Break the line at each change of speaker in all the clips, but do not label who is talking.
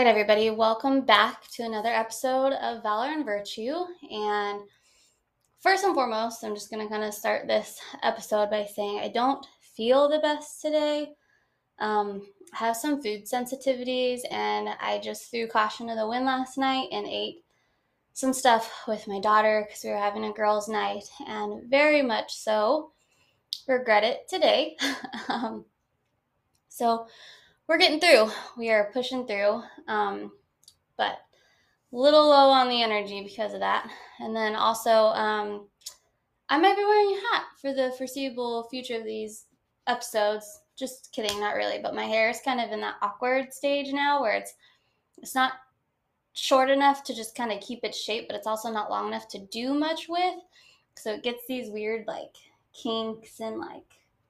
right, everybody, welcome back to another episode of Valor and Virtue. And first and foremost, I'm just going to kind of start this episode by saying I don't feel the best today. I have some food sensitivities, and I just threw caution to the wind last night and ate some stuff with my daughter because we were having a girls' night, and very much so regret it today. So we're getting through. We are pushing through. But little low on the energy because of that. And then also, I might be wearing a hat for the foreseeable future of these episodes. Just kidding, not really. But my hair is kind of in that awkward stage now where it's not short enough to just kind of keep its shape, but it's also not long enough to do much with. So it gets these weird like kinks and like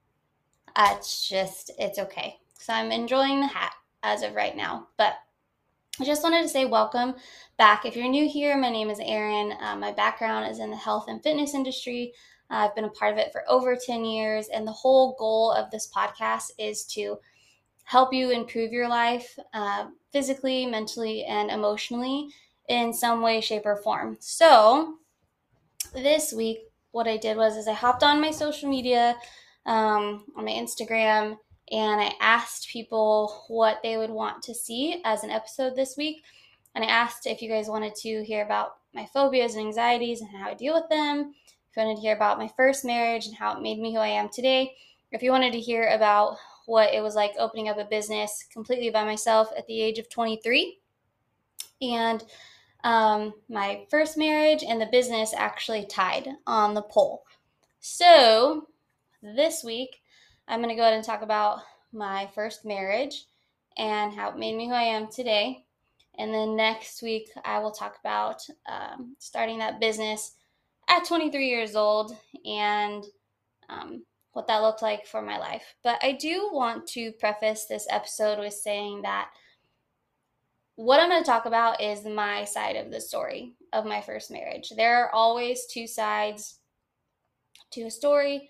it's okay. So I'm enjoying the hat as of right now, but I just wanted to say welcome back. If you're new here, my name is Erin. My background is in the health and fitness industry. I've been a part of it for over 10 years, and the whole goal of this podcast is to help you improve your life physically, mentally, and emotionally in some way, shape, or form. So this week, what I did was I hopped on my social media, on my Instagram, and I asked people what they would want to see as an episode this week. And I asked if you guys wanted to hear about my phobias and anxieties and how I deal with them. If you wanted to hear about my first marriage and how it made me who I am today. If you wanted to hear about what it was like opening up a business completely by myself at the age of 23. And my first marriage and the business actually tied on the poll. So this week, I'm going to go ahead and talk about my first marriage and how it made me who I am today. And then next week, I will talk about starting that business at 23 years old and what that looked like for my life. But I do want to preface this episode with saying that what I'm going to talk about is my side of the story of my first marriage. There are always two sides to a story.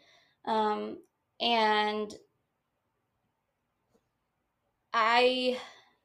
And I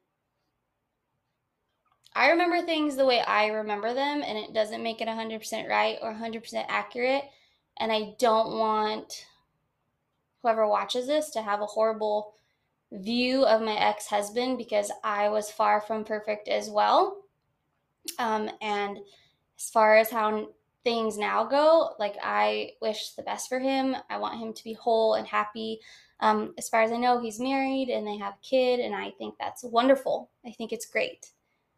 remember things the way I remember them, and it doesn't make it 100% right or 100% accurate. And I don't want whoever watches this to have a horrible view of my ex-husband because I was far from perfect as well. And as far as how things now go, like I wish the best for him. I want him to be whole and happy. As far as I know, he's married and they have a kid, and I think that's wonderful. I think it's great.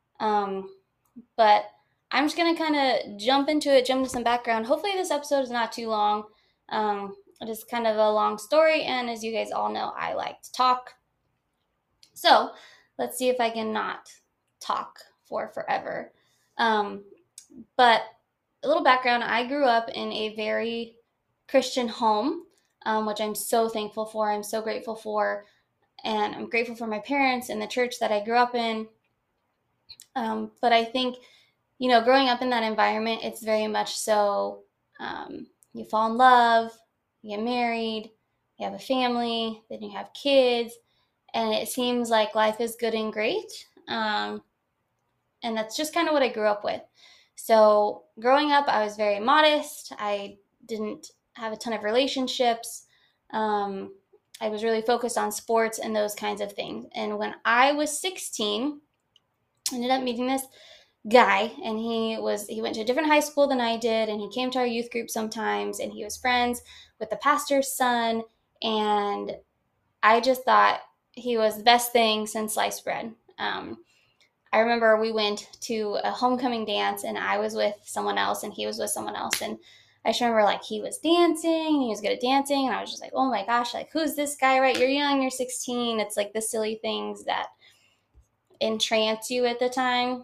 But I'm just going to kind of jump into some background. Hopefully this episode is not too long. It is kind of a long story, and as you guys all know, I like to talk. So let's see if I can not talk for forever. But a little background, I grew up in a very Christian home, which I'm so thankful for. I'm so grateful for. And I'm grateful for my parents and the church that I grew up in. But I think, growing up in that environment, it's very much so you fall in love, you get married, you have a family, then you have kids, and it seems like life is good and great. And that's just kind of what I grew up with. So growing up, I was very modest. I didn't have a ton of relationships. I was really focused on sports and those kinds of things. And when I was 16, I ended up meeting this guy, and he went to a different high school than I did, and he came to our youth group sometimes, and he was friends with the pastor's son, and I just thought he was the best thing since sliced bread. I remember we went to a homecoming dance, and I was with someone else and he was with someone else, and I just remember like he was dancing and he was good at dancing, and I was just like, oh my gosh, like who's this guy, right? You're young, you're 16. It's like the silly things that entrance you at the time.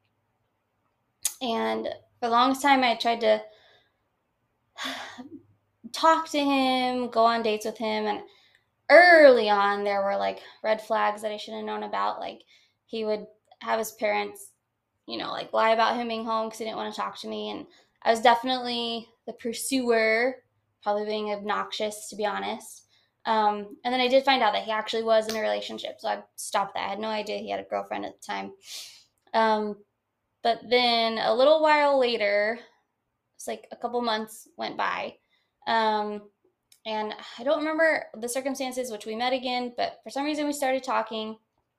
And for the longest time I tried to talk to him, go on dates with him, and early on there were like red flags that I should have known about. Like he would have his parents, like lie about him being home because he didn't want to talk to me. And I was definitely the pursuer, probably being obnoxious, to be honest. And then I did find out that he actually was in a relationship, so I stopped that. I had no idea he had a girlfriend at the time. Um, but then a little while later, it's like a couple months went by. Um, and I don't remember the circumstances which we met again, but for some reason we started talking.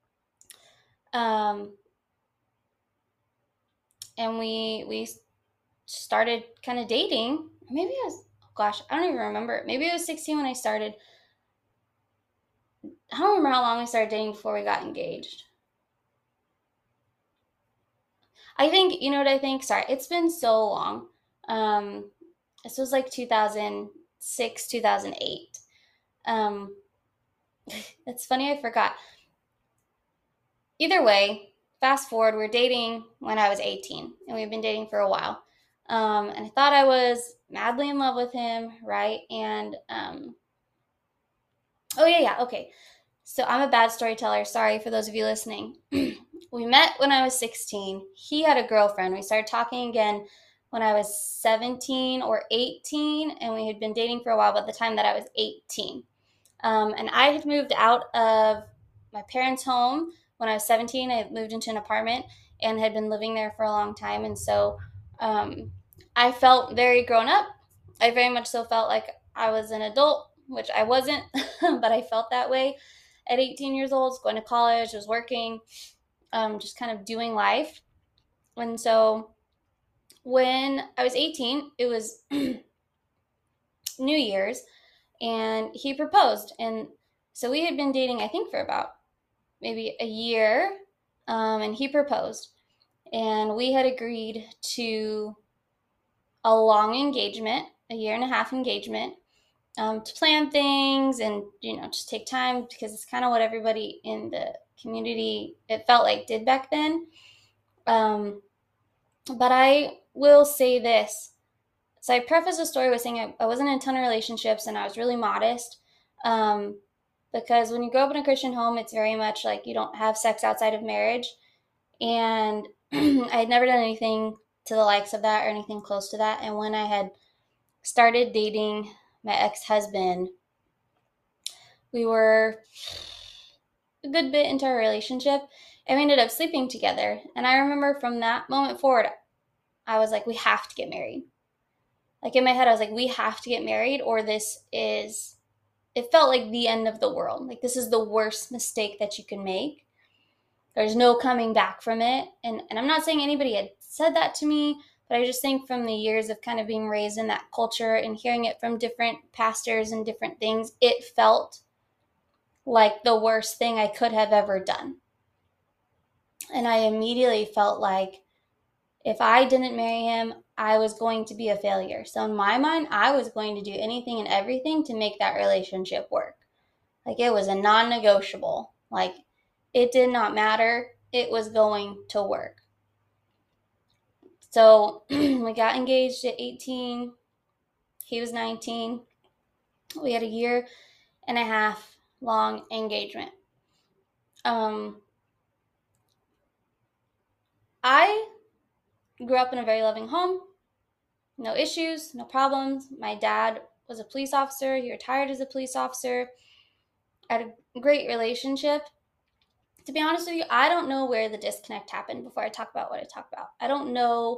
Um, and we started kind of dating. Maybe I was, gosh, I don't even remember. Maybe I was 16 when I started. I don't remember how long we started dating before we got engaged. I think, you know what I think? Sorry, it's been so long. Um, this was like 2006, 2008. Um, it's funny, I forgot. Either way, fast forward, we're dating when I was 18, and we've been dating for a while. And I thought I was madly in love with him, right? And oh yeah, okay. So I'm a bad storyteller. Sorry for those of you listening. We met when I was 16. He had a girlfriend. We started talking again when I was 17 or 18, and we had been dating for a while by the time that I was 18. And I had moved out of my parents' home when I was 17. I had moved into an apartment and had been living there for a long time. And so um, I felt very grown up. I very much so felt like I was an adult, which I wasn't, but I felt that way at 18 years old, going to college, was working, just kind of doing life. And so when I was 18, it was New Year's, and he proposed. And so we had been dating, I think, for about maybe a year, and he proposed. And we had agreed to a long engagement, a year and a half engagement, to plan things and, just take time because it's kind of what everybody in the community, it felt like, did back then. Um, but I will say this. So I preface the story with saying I wasn't in a ton of relationships and I was really modest. Um, because when you grow up in a Christian home, it's very much like you don't have sex outside of marriage. And I had never done anything to the likes of that or anything close to that. And when I had started dating my ex husband, we were a good bit into our relationship and we ended up sleeping together. And I remember from that moment forward, I was like, we have to get married. Like in my head, I was like, we have to get married or it felt like the end of the world. Like this is the worst mistake that you can make. There's no coming back from it. And I'm not saying anybody had said that to me, but I just think from the years of kind of being raised in that culture and hearing it from different pastors and different things, it felt like the worst thing I could have ever done. And I immediately felt like if I didn't marry him, I was going to be a failure. So in my mind, I was going to do anything and everything to make that relationship work. Like it was a non negotiable. Like it did not matter. It was going to work. So we got engaged at 18. He was 19. We had a year and a half long engagement. I grew up in a very loving home. No issues, no problems. My dad was a police officer. He retired as a police officer. I had a great relationship. To be honest with you, I don't know where the disconnect happened before I talk about what I talk about. I don't know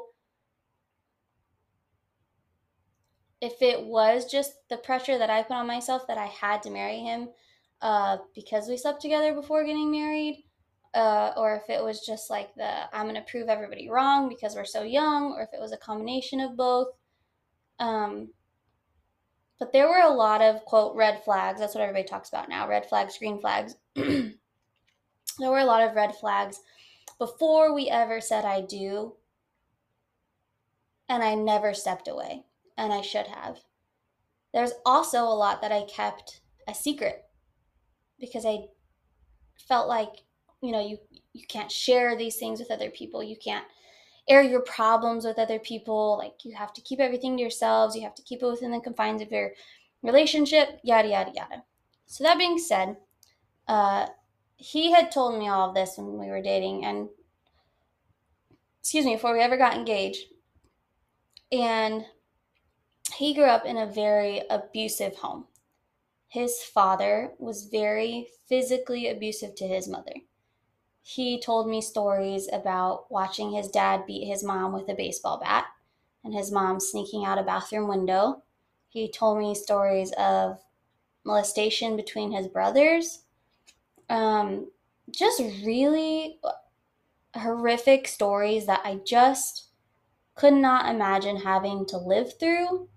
if it was just the pressure that I put on myself that I had to marry him because we slept together before getting married, or if it was just like I'm going to prove everybody wrong because we're so young, or if it was a combination of both. Um, but there were a lot of, quote, red flags. That's what everybody talks about now, red flags, green flags. There were a lot of red flags before we ever said I do, and I never stepped away, and I should have. There's also a lot that I kept a secret because I felt like, you can't share these things with other people. You can't air your problems with other people. Like you have to keep everything to yourselves. You have to keep it within the confines of your relationship, yada, yada, yada. So that being said, uh, he had told me all of this when we were dating and, before we ever got engaged. And he grew up in a very abusive home. his father was very physically abusive to his mother. He told me stories about watching his dad beat his mom with a baseball bat and his mom sneaking out a bathroom window. He told me stories of molestation between his brothers. Um, just really horrific stories that I just could not imagine having to live through.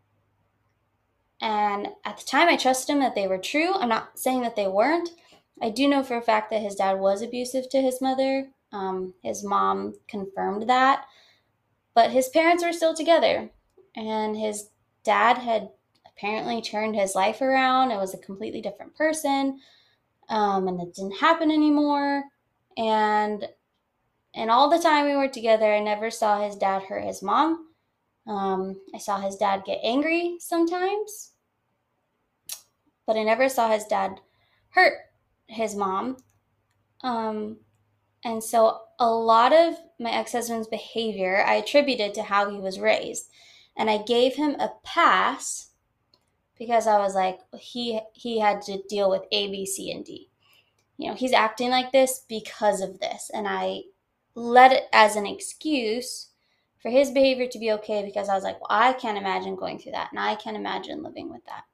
And at the time, I trusted him that they were true. I'm not saying that they weren't. I do know for a fact that his dad was abusive to his mother. His mom confirmed that, but his parents were still together. And his dad had apparently turned his life around. It was a completely different person, and it didn't happen anymore. And all the time we were together, I never saw his dad hurt his mom. I saw his dad get angry sometimes, but I never saw his dad hurt his mom. Um, and so a lot of my ex husband's behavior I attributed to how he was raised. And I gave him a pass because I was like, he had to deal with A, B, C, and D. You know, he's acting like this because of this. And I let it as an excuse for his behavior to be okay because I was like, well, I can't imagine going through that. And I can't imagine living with that.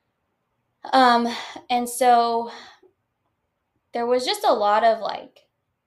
And so there was just a lot of like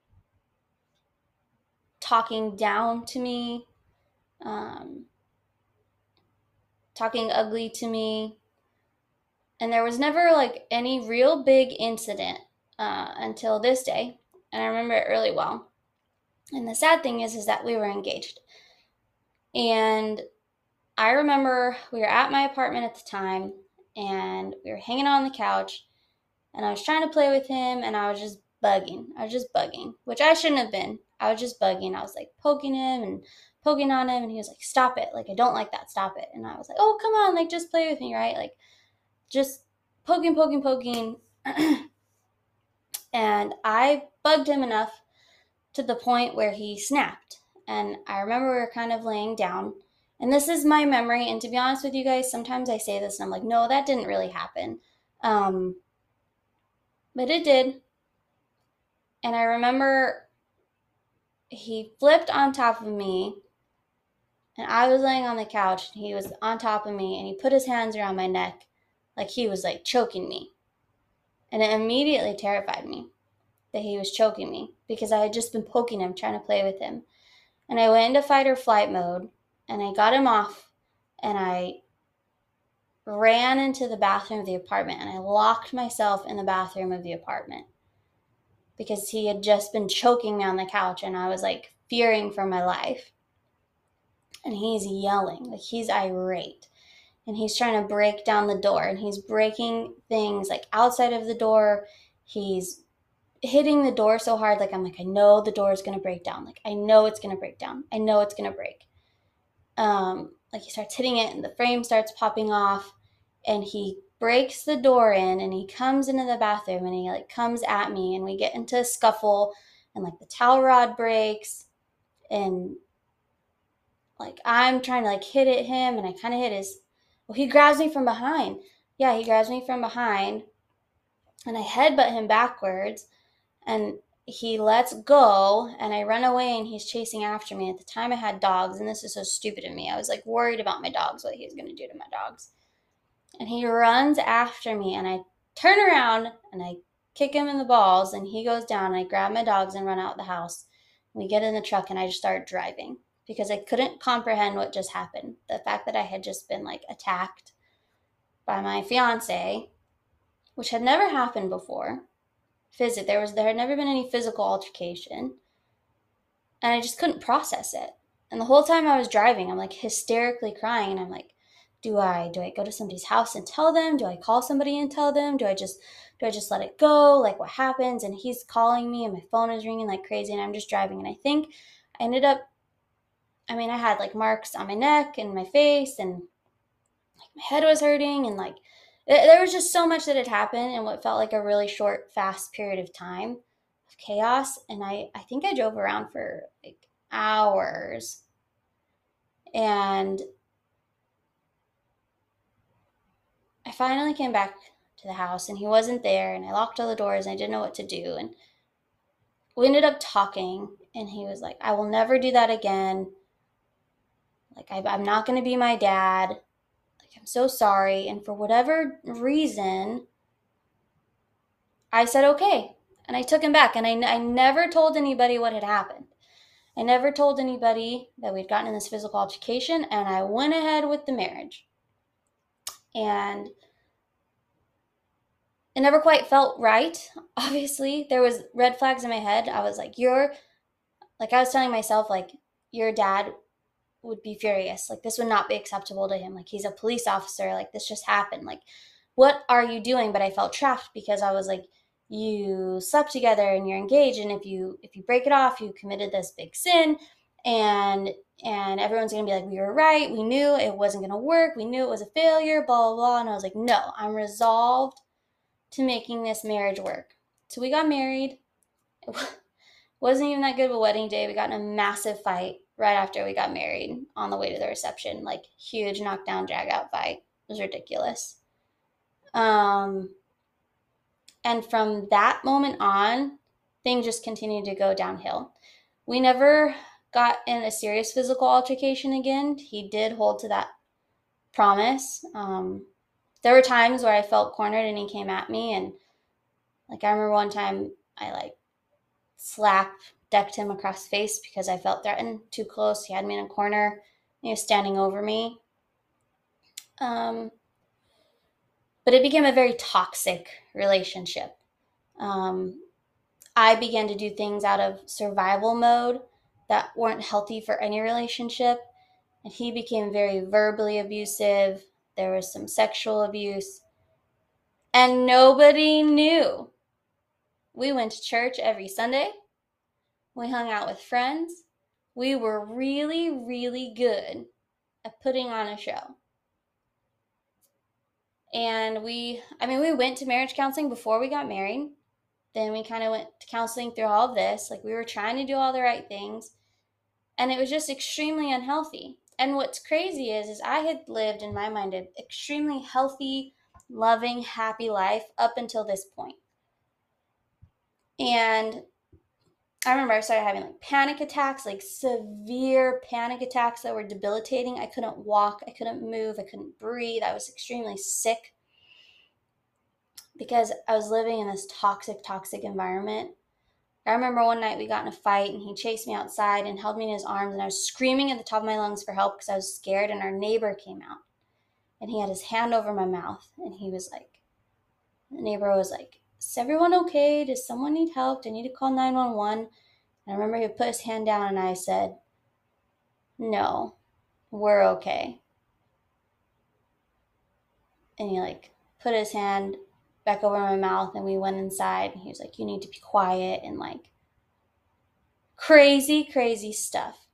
talking down to me, um, talking ugly to me. And there was never like any real big incident until this day. And I remember it really well. And the sad thing is that we were engaged. And I remember we were at my apartment at the time and we were hanging on the couch and I was trying to play with him and I was just bugging. I was just bugging, which I shouldn't have been. I was just bugging. I was like poking him and poking on him and he was like, stop it. Like, I don't like that. Stop it. And I was like, oh, come on. Like, just play with me, right? Like, just poking, poking, poking. And I bugged him enough to the point where he snapped. And I remember we were kind of laying down. And this is my memory. And to be honest with you guys, sometimes I say this and I'm like, no, that didn't really happen. But it did. And I remember he flipped on top of me and I was laying on the couch and he was on top of me and he put his hands around my neck like he was like choking me. And it immediately terrified me that he was choking me because I had just been poking him, trying to play with him. And I went into fight or flight mode and I got him off and I ran into the bathroom of the apartment and I locked myself in the bathroom of the apartment because he had just been choking me on the couch and I was like fearing for my life. And he's yelling, like he's irate. And he's trying to break down the door and he's breaking things like outside of the door. He's hitting the door so hard, like I'm like, I know the door is gonna break down. Like I know it's gonna break down. I know it's gonna break. Like he starts hitting it and the frame starts popping off and he breaks the door in and he comes into the bathroom and he like comes at me and we get into a scuffle and like the towel rod breaks and like I'm trying to like hit at him and I kind of hit his, well, he grabs me from behind. Yeah, he grabs me from behind and I headbutt him backwards and he lets go and I run away and he's chasing after me. At the time I had dogs and this is so stupid of me. I was like worried about my dogs, what he was going to do to my dogs. And he runs after me and I turn around and I kick him in the balls and he goes down and I grab my dogs and run out the house. We get in the truck and I just start driving because I couldn't comprehend what just happened. The fact that I had just been like attacked by my fiance, which had never happened before. There had never been any physical altercation. And I just couldn't process it. And the whole time I was driving, I'm like hysterically crying and I'm like, do I go to somebody's house and tell them? Do I call somebody and tell them? Do I just let it go? Like what happens? And he's calling me and my phone is ringing like crazy and I'm just driving and I think I ended up, I mean, I had like marks on my neck and my face and like my head was hurting and like there was just so much that had happened in what felt like a really short, fast period of time of chaos. And I think I drove around for like hours. And I finally came back to the house, and he wasn't there, and I locked all the doors, and I didn't know what to do. And we ended up talking, and he was like, I will never do that again. Like, I'm not going to be my dad. Like, I'm so sorry. And for whatever reason, I said, okay. And I took him back. And I never told anybody what had happened. I never told anybody that we'd gotten in this physical altercation. And I went ahead with the marriage. And it never quite felt right. Obviously, there was red flags in my head. I was like, I was telling myself, like, your dad would be furious. Like, this would not be acceptable to him. Like, he's a police officer. Like, this just happened. Like, what are you doing? But I felt trapped because I was like, you slept together and you're engaged, and if you break it off, you committed this big sin, and everyone's gonna be like, we were right, we knew it wasn't gonna work, we knew it was a failure, blah blah blah. And I was like, no, I'm resolved to making this marriage work. So we got married. It wasn't even that good of a wedding day. We got in a massive fight right after we got married on the way to the reception. Like, huge knockdown, drag out fight. It was ridiculous. And from that moment on, things just continued to go downhill. We never got in a serious physical altercation again. He did hold to that promise. There were times where I felt cornered and he came at me, and like, I remember one time I like decked him across the face because I felt threatened too close. He had me in a corner. He was standing over me. But it became a very toxic relationship. I began to do things out of survival mode that weren't healthy for any relationship. And he became very verbally abusive. There was some sexual abuse. And nobody knew. We went to church every Sunday. We hung out with friends. We were really, really good at putting on a show. And we went to marriage counseling before we got married. Then we kind of went to counseling through all of this. Like, we were trying to do all the right things. And it was just extremely unhealthy. And what's crazy is I had lived, in my mind, an extremely healthy, loving, happy life up until this point. And I remember I started having like panic attacks, like severe panic attacks that were debilitating. I couldn't walk, I couldn't move, I couldn't breathe. I was extremely sick because I was living in this toxic environment. I remember one night we got in a fight and he chased me outside and held me in his arms, and I was screaming at the top of my lungs for help because I was scared, and our neighbor came out and he had his hand over my mouth, and he was like, the neighbor was like, is everyone okay? Does someone need help? Do I need to call 911? And I remember he put his hand down and I said, no, we're okay. And he like put his hand back over my mouth, and we went inside, and he was like, you need to be quiet, and like crazy stuff.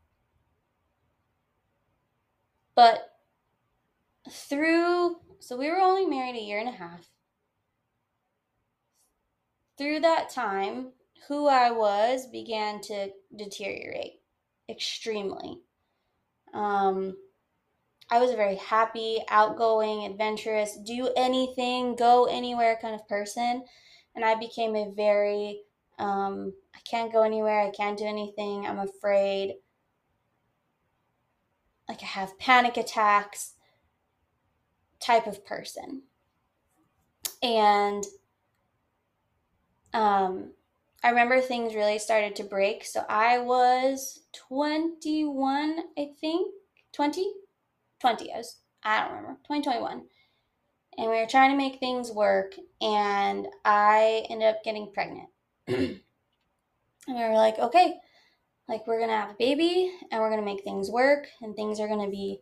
But so we were only married a year and a half. Through that time, who I was began to deteriorate extremely. I was a very happy, outgoing, adventurous, do anything, go anywhere kind of person. And I became a very, I can't go anywhere, I can't do anything, I'm afraid. Like, I have panic attacks type of person. And I remember things really started to break. So I was 21, I think. 20? 20. I don't remember. 2021. And we were trying to make things work, and I ended up getting pregnant. And we were like, okay, like, we're going to have a baby, and we're going to make things work, and things are going to be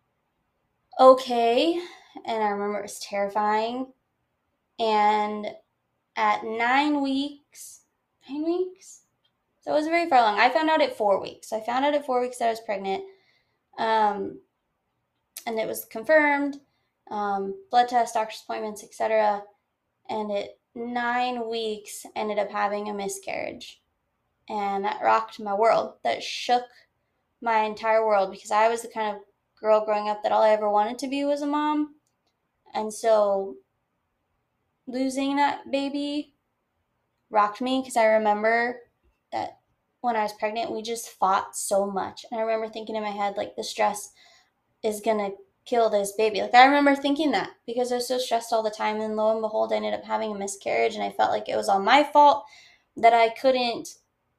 okay. And I remember it was terrifying. And at 9 weeks, so it wasn't very far along. I found out at 4 weeks. So I found out at 4 weeks that I was pregnant. And it was confirmed, blood tests, doctor's appointments, etc. And at 9 weeks, ended up having a miscarriage. And that rocked my world. That shook my entire world, because I was the kind of girl growing up that all I ever wanted to be was a mom. And so losing that baby rocked me, because I remember that when I was pregnant, we just fought so much. And I remember thinking in my head, like, the stress is going to kill this baby. Like, I remember thinking that because I was so stressed all the time. And lo and behold, I ended up having a miscarriage. And I felt like it was all my fault that I couldn't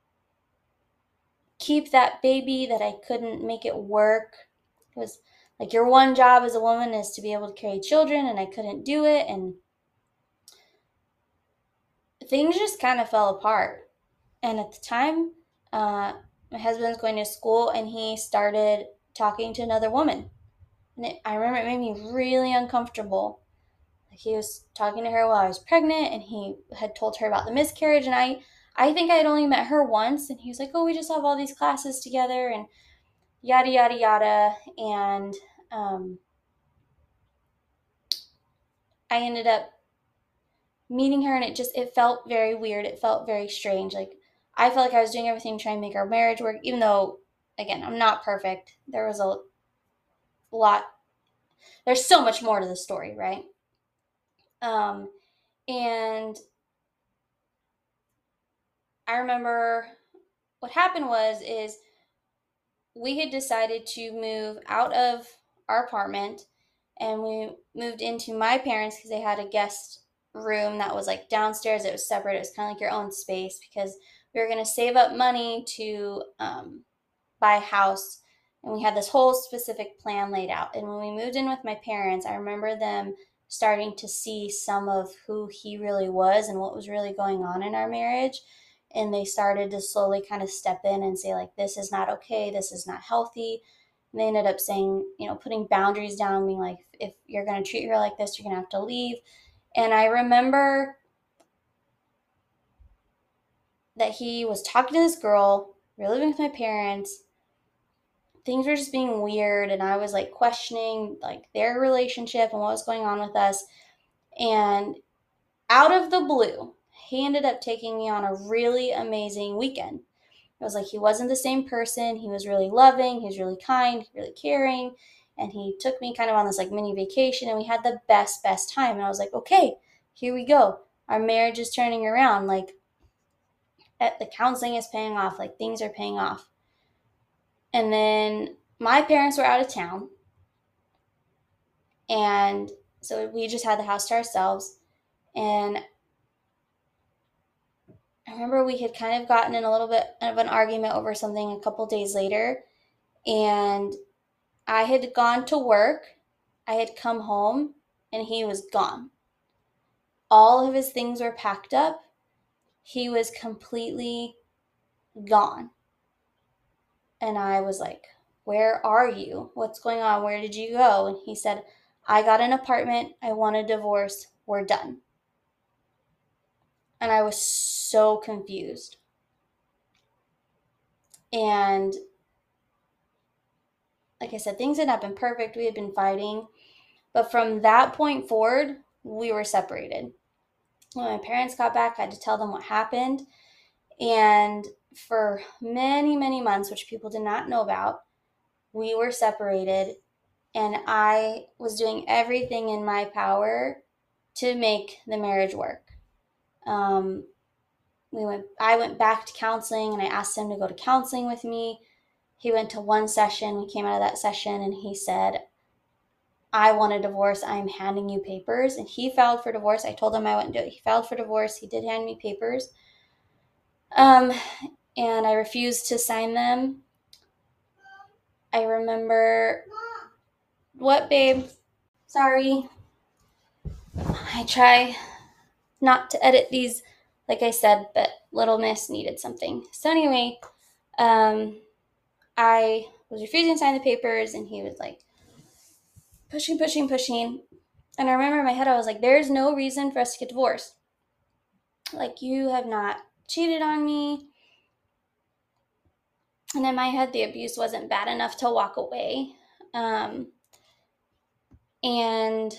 keep that baby, that I couldn't make it work. It was like, your one job as a woman is to be able to carry children, and I couldn't do it. And things just kind of fell apart. And at the time, my husband was going to school, and he started talking to another woman. And I remember it made me really uncomfortable. Like, he was talking to her while I was pregnant, and he had told her about the miscarriage. And I think I had only met her once, and he was like, "Oh, we just have all these classes together," and yada yada yada. And I ended up meeting her, and it felt very weird. It felt very strange. Like, I felt like I was doing everything to try and make our marriage work, even though, again, I'm not perfect. There was a lot. There's so much more to the story, right? Um, and I remember what happened is we had decided to move out of our apartment, and we moved into my parents, because they had a guest room that was like downstairs. It was separate. It was kind of like your own space, because we were going to save up money to buy a house. And we had this whole specific plan laid out. And when we moved in with my parents, I remember them starting to see some of who he really was and what was really going on in our marriage. And they started to slowly kind of step in and say, like, this is not okay, this is not healthy. And they ended up saying, putting boundaries down, being like, if you're going to treat her like this, you're going to have to leave. And I remember that he was talking to this girl. We were living with my parents. Things were just being weird, and I was like questioning like their relationship and what was going on with us. And out of the blue, he ended up taking me on a really amazing weekend. It was like, he wasn't the same person. He was really loving, he was really kind, really caring, and he took me kind of on this like mini vacation, and we had the best time. And I was like, okay, here we go. Our marriage is turning around. Like, the counseling is paying off, like things are paying off. And then my parents were out of town, and so we just had the house to ourselves. And I remember we had kind of gotten in a little bit of an argument over something a couple days later. And I had gone to work, I had come home, and he was gone. All of his things were packed up. He was completely gone. And I was like, where are you? What's going on? Where did you go? And he said, I got an apartment. I want a divorce. We're done. And I was so confused. And like I said, things had not been perfect. We had been fighting. But from that point forward, we were separated. When my parents got back, I had to tell them what happened. And for many, many months, which people did not know about, we were separated. And I was doing everything in my power to make the marriage work. Um, I went back to counseling, and I asked him to go to counseling with me. He went to one session. We came out of that session, and he said, I want a divorce. I'm handing you papers. And he filed for divorce. I told him I wouldn't do it. He filed for divorce. He did hand me papers. Um, and I refused to sign them. I remember. What, babe? Sorry. I try not to edit these, like I said, but Little Miss needed something. So anyway, I was refusing to sign the papers, and he was like pushing. And I remember in my head, I was like, there's no reason for us to get divorced. Like, you have not cheated on me. And in my head, the abuse wasn't bad enough to walk away. And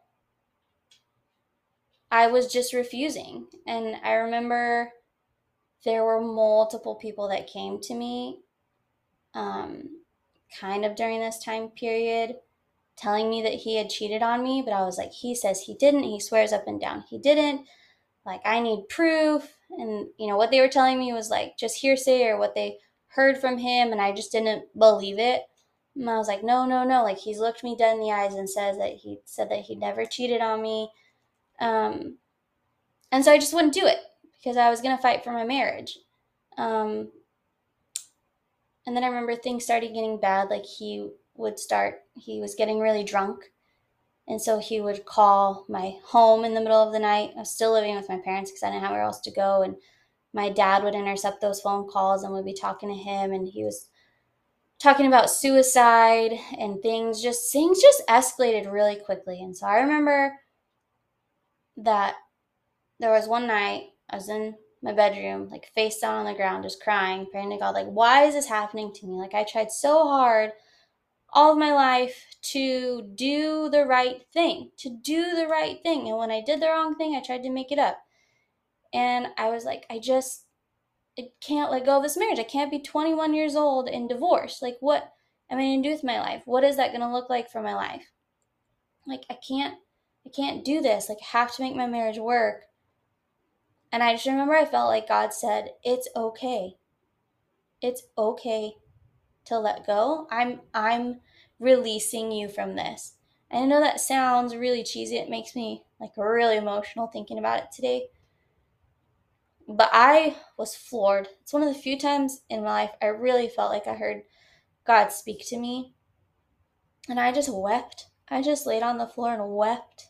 I was just refusing. And I remember there were multiple people that came to me kind of during this time period. telling me that he had cheated on me, but I was like, he says he didn't. He swears up and down he didn't. Like, I need proof. And, what they were telling me was like just hearsay or what they heard from him, and I just didn't believe it. And I was like, no, no, no. Like, he's looked me dead in the eyes and said that he never cheated on me. Um, and so I just wouldn't do it because I was going to fight for my marriage. Um, and then I remember things started getting bad. Like, he was getting really drunk. And so he would call my home in the middle of the night. I was still living with my parents because I didn't have anywhere else to go. And my dad would intercept those phone calls and would be talking to him. And he was talking about suicide and things just escalated really quickly. And so I remember that there was one night I was in my bedroom, like face down on the ground, just crying, praying to God, like, why is this happening to me? Like, I tried so hard all of my life to do the right thing, And when I did the wrong thing, I tried to make it up. And I was like, I can't let go of this marriage. I can't be 21 years old and divorced. Like, what am I going to do with my life? What is that going to look like for my life? Like, I can't do this. Like, I have to make my marriage work. And I just remember I felt like God said, it's okay. It's okay to let go. I'm releasing you from this. And I know that sounds really cheesy. It makes me like really emotional thinking about it today. But I was floored. It's one of the few times in my life I really felt like I heard God speak to me. And I just wept. I just laid on the floor and wept.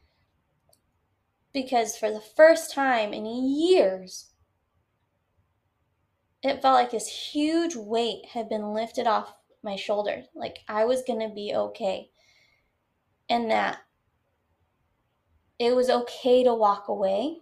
Because for the first time in years, it felt like this huge weight had been lifted off my shoulders. Like, I was going to be okay. And that it was okay to walk away.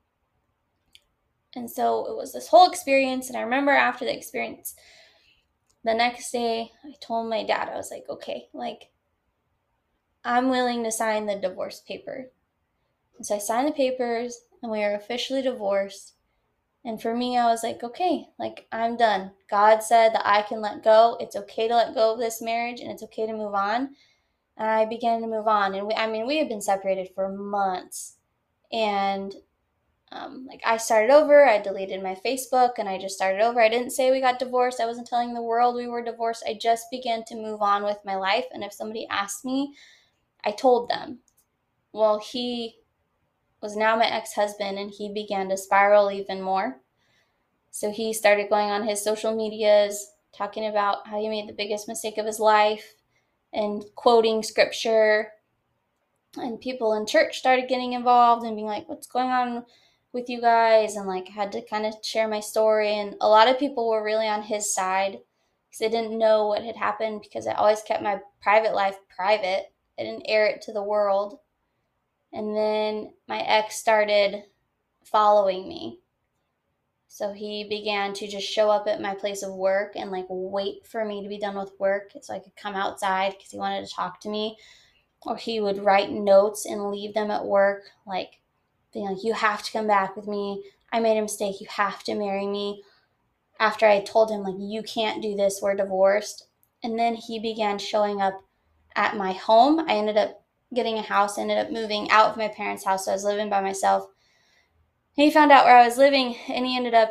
And so it was this whole experience. And I remember after the experience, the next day, I told my dad, I was like, okay, like, I'm willing to sign the divorce paper. And so I signed the papers and we were officially divorced. And for me, I was like, okay, like, I'm done. God said that I can let go. It's okay to let go of this marriage and it's okay to move on. And I began to move on. And we had been separated for months. And like, I started over. I deleted my Facebook and I just started over. I didn't say we got divorced. I wasn't telling the world we were divorced. I just began to move on with my life. And if somebody asked me, I told them. Well, he was now my ex-husband and he began to spiral even more. So he started going on his social medias, talking about how he made the biggest mistake of his life and quoting scripture. And people in church started getting involved and being like, what's going on with you guys? And like, I had to kind of share my story. And a lot of people were really on his side because they didn't know what had happened, because I always kept my private life private. I didn't air it to the world. And then my ex started following me. So he began to just show up at my place of work and like wait for me to be done with work so I could come outside because he wanted to talk to me. Or he would write notes and leave them at work, like being like, you have to come back with me. I made a mistake. You have to marry me. After I told him, like, you can't do this. We're divorced. And then he began showing up at my home. I ended up getting a house, ended up moving out of my parents' house. So I was living by myself. He found out where I was living, and he ended up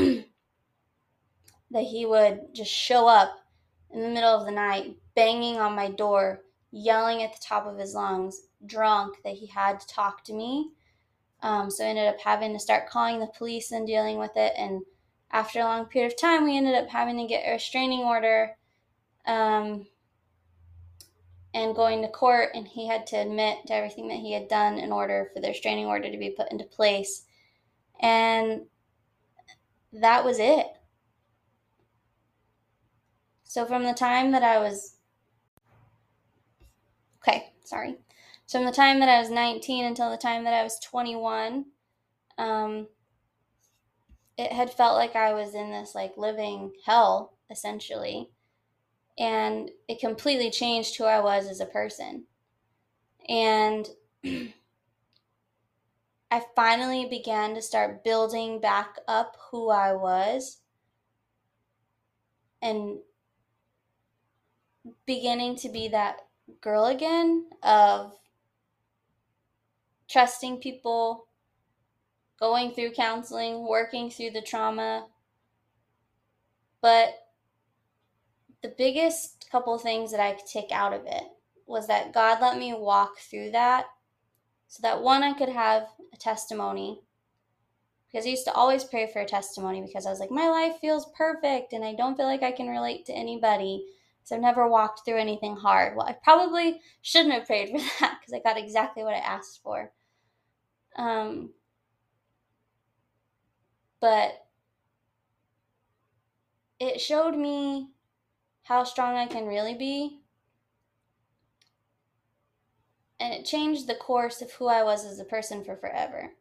that he would just show up in the middle of the night, banging on my door, yelling at the top of his lungs, drunk, that he had to talk to me. So I ended up having to start calling the police and dealing with it. And after a long period of time, we ended up having to get a restraining order and going to court. And he had to admit to everything that he had done in order for the restraining order to be put into place. And that was it. So from the time that I was, So from the time that I was 19 until the time that I was 21, it had felt like I was in this like living hell, essentially. And it completely changed who I was as a person. And I finally began to start building back up who I was and beginning to be that girl again of trusting people, going through counseling, working through the trauma. But the biggest couple things that I could take out of it was that God let me walk through that so that one, I could have a testimony, because I used to always pray for a testimony because I was like, my life feels perfect and I don't feel like I can relate to anybody. So I've never walked through anything hard. Well, I probably shouldn't have prayed for that because I got exactly what I asked for. But it showed me how strong I can really be. And it changed the course of who I was as a person for forever.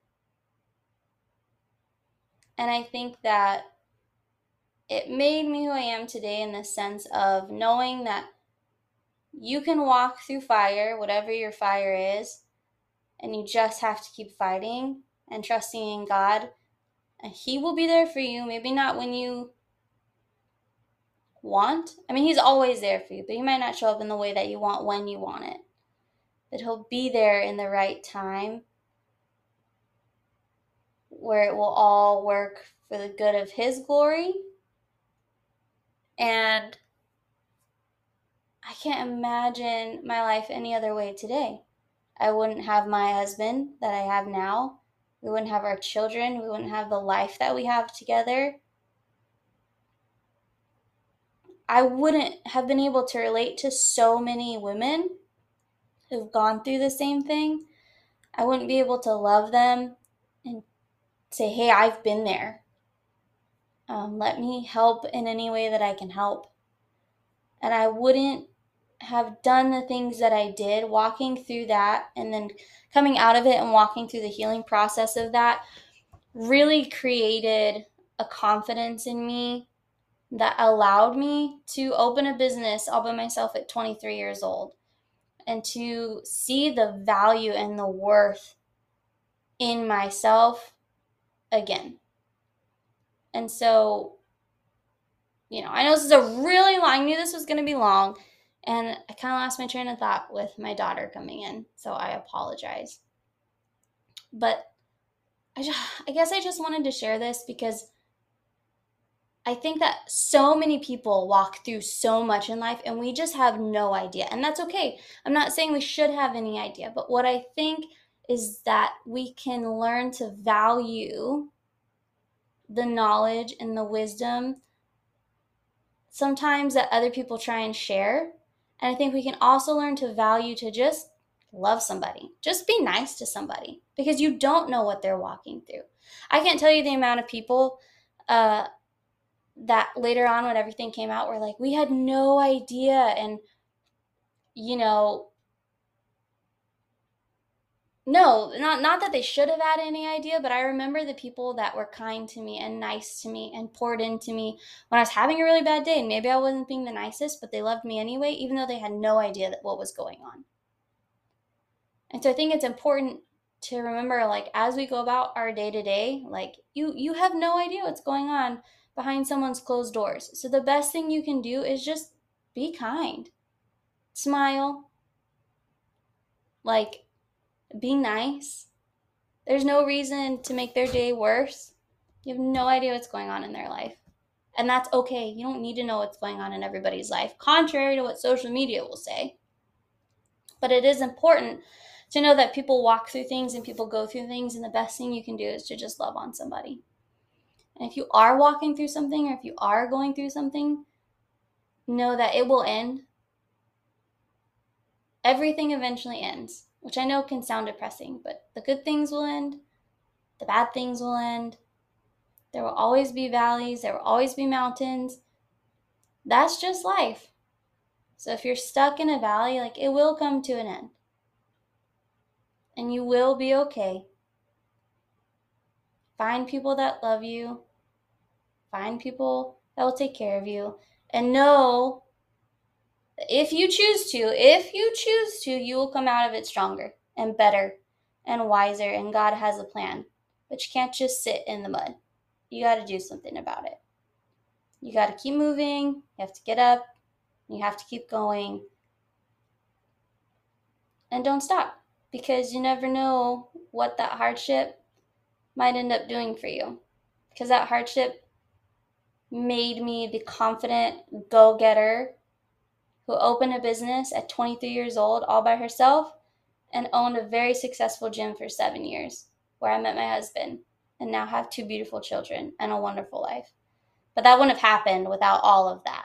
And I think that it made me who I am today in the sense of knowing that you can walk through fire, whatever your fire is, and you just have to keep fighting and trusting in God. And He will be there for you. Maybe not when you want. I mean, He's always there for you, but He might not show up in the way that you want when you want it. But He'll be there in the right time where it will all work for the good of His glory. And I can't imagine my life any other way today. I wouldn't have my husband that I have now. We wouldn't have our children. We wouldn't have the life that we have together. I wouldn't have been able to relate to so many women who've gone through the same thing. I wouldn't be able to love them and say, hey, I've been there. Let me help in any way that I can help. And I wouldn't have done the things that I did, walking through that and then coming out of it and walking through the healing process of that really created a confidence in me that allowed me to open a business all by myself at 23 years old and to see the value and the worth in myself again. And so, I know this is a really long, I knew this was going to be long, and I kind of lost my train of thought with my daughter coming in, so I apologize. But I guess I just wanted to share this because I think that so many people walk through so much in life and we just have no idea. And that's okay. I'm not saying we should have any idea, but what I think is that we can learn to value the knowledge and the wisdom sometimes that other people try and share. And I think we can also learn to value to just love somebody. Just be nice to somebody because you don't know what they're walking through. I can't tell you the amount of people that later on when everything came out were like, we had no idea. And, no, not that they should have had any idea, but I remember the people that were kind to me and nice to me and poured into me when I was having a really bad day. And maybe I wasn't being the nicest, but they loved me anyway, even though they had no idea that what was going on. And so I think it's important to remember, like, as we go about our day to day, like, you have no idea what's going on behind someone's closed doors. So the best thing you can do is just be kind, smile, like, be nice. There's no reason to make their day worse. You have no idea what's going on in their life. And that's okay. You don't need to know what's going on in everybody's life, contrary to what social media will say. But it is important to know that people walk through things and people go through things, and the best thing you can do is to just love on somebody. And if you are walking through something or if you are going through something, know that it will end. Everything eventually ends, which I know can sound depressing, but the good things will end, the bad things will end. There will always be valleys, there will always be mountains. That's just life. So if you're stuck in a valley, like, it will come to an end. And you will be okay. Find people that love you. Find people that will take care of you. And know that if you choose to, you will come out of it stronger and better and wiser. And God has a plan. But you can't just sit in the mud. You got to do something about it. You got to keep moving. You have to get up. You have to keep going. and don't stop, because you never know what that hardship might end up doing for you. Because that hardship made me the confident go getter who opened a business at 23 years old all by herself and owned a very successful gym for 7 years, where I met my husband and now have two beautiful children and a wonderful life. But that wouldn't have happened without all of that.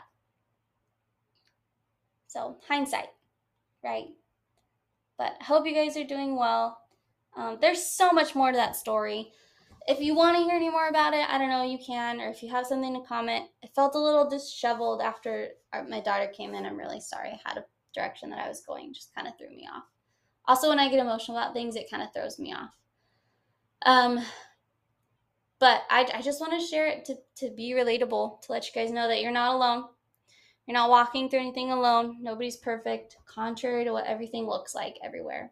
So, hindsight, right? But I hope you guys are doing well. There's so much more to that story. If you want to hear any more about it, I don't know, you can. Or if you have something to comment. I felt a little disheveled after my daughter came in. I'm really sorry. I had a direction that I was going, just kind of threw me off. Also, when I get emotional about things, it kind of throws me off. Um, but I just want to share it to be relatable, to let you guys know that you're not alone. You're not walking through anything alone. Nobody's perfect, contrary to what everything looks like everywhere.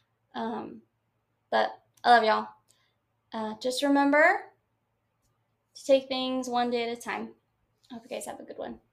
But I love y'all. Just remember to take things one day at a time. I hope you guys have a good one.